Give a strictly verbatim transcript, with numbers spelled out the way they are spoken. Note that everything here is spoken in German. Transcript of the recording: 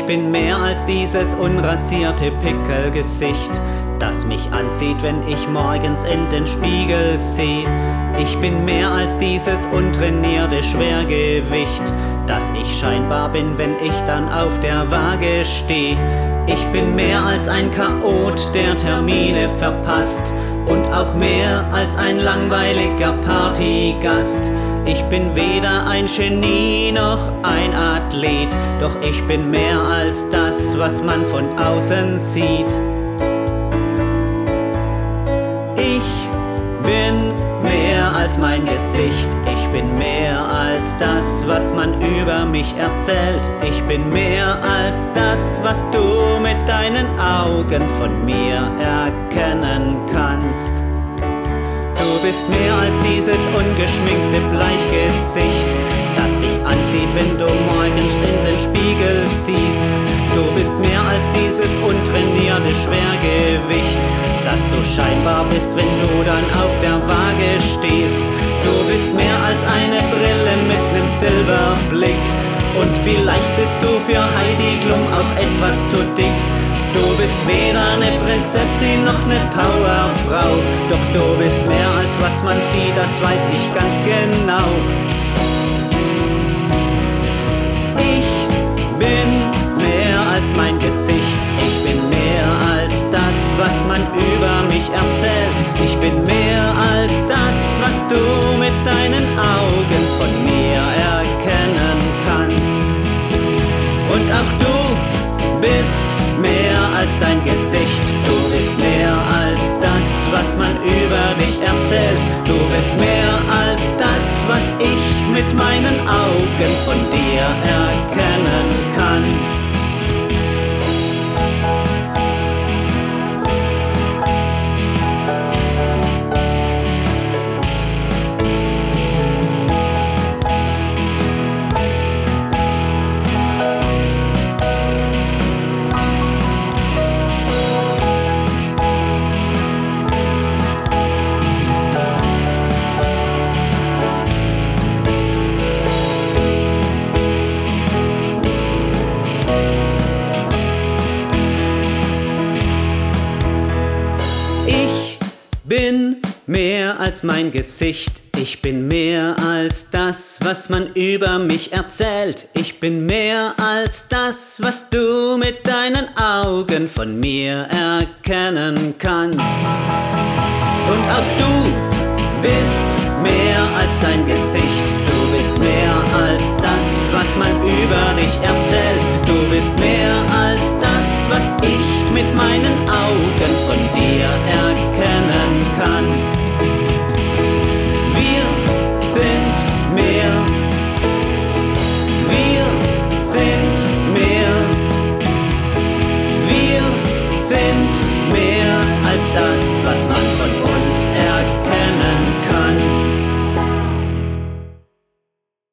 bin mehr als dieses unrasierte Pickelgesicht, das mich anzieht, wenn ich morgens in den Spiegel seh. Ich bin mehr als dieses untrainierte Schwergewicht, das ich scheinbar bin, wenn ich dann auf der Waage steh. Ich bin mehr als ein Chaot, der Termine verpasst, und auch mehr als ein langweiliger Partygast. Ich bin weder ein Genie noch ein Athlet, doch ich bin mehr als das, was man von außen sieht. Ich bin mehr als mein Gesicht, ich bin mehr als das, was man über mich erzählt. Ich bin mehr als das, was du mit deinen Augen von mir erkennen kannst. Du bist mehr als dieses ungeschminkte Bleichgesicht, das dich anzieht, wenn du morgens in den Spiegel siehst. Du bist mehr als dieses untrainierte Schwergewicht, das du scheinbar bist, wenn du dann auf der Waage stehst. Du bist mehr als eine Brille mit nem Silberblick, und vielleicht bist du für Heidi Klum auch etwas zu dick. Du bist weder eine Prinzessin noch eine Powerfrau, doch du bist mehr als was man sieht, das weiß ich ganz genau. Ich bin mehr als mein Gesicht, ich bin mehr als das, was man über mich erzählt. Ich bin mehr als das, was du mit deinen Augen von mir erkennen kannst. Und auch du bist mehr als dein Gesicht, du bist mehr als das, was man über dich erzählt. Du bist mehr als das, was ich mit meinen Augen von dir erkennen kann. Ich bin mehr als mein Gesicht, ich bin mehr als das, was man über mich erzählt. Ich bin mehr als das, was du mit deinen Augen von mir erkennen kannst. Und auch du bist